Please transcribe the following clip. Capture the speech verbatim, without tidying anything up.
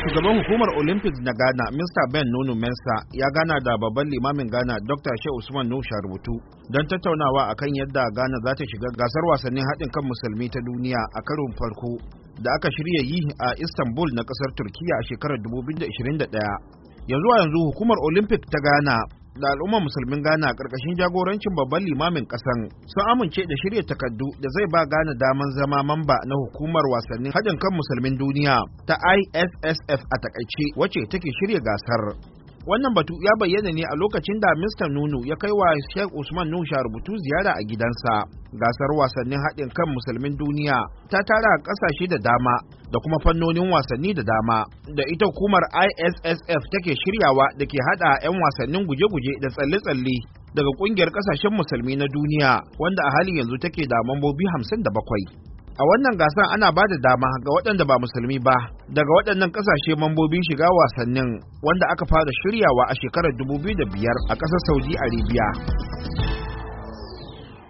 Shugaban hukumar Olympics na Ghana, Mister Ben Nunu Mensah, ya gana da babban limamin Ghana, Doctor Shehu Usman Nuhu Rubutu, don tattaunawa akan yadda Ghana za ta shiga gasar wasannin haɗin kan musulmi ta duniya a karon farko da aka shirya yi a Istanbul na ƙasar Turkiya a shekarar dubu biyu da ishirin da ɗaya. Yanzu a yanzu hukumar Olympic ta Ghana da al'ummar musulmin Ghana ƙarƙashin jagorancin babban limamin ƙasan sun amince da shirya takardu da zai ba Ghana daman zama mamba na hukumar wasannin haɗin kan musulmin duniya ta I S S F a takaice, wacce take shirya gasar. Wannan batu ya bayyana ne a lokacin da Mister Nunu ya kai wa Sheikh Usman Nuhu Rubutu ziyara a gidansa. Gasar wasannin haɗin kan musulmin duniya ta tara ƙasashe da dama da kuma fannonin wasanni da dama da ita hukumar I S S F take shiryawa da ke haɗa 'yan wasannin guje-guje da tsalle-tsalle daga ƙungiyar ƙasashen musulmi na duniya, wanda a halin yanzu take da mambobi hamsin da bakwai. A wannan gasar ana ba da dama ga waɗanda ba musulmi ba daga waɗannan ƙasashe mambobin shiga wasannin, wanda aka fara shiryawa a shekarar dubu biyu da biyar a ƙasar Saudi Arabia.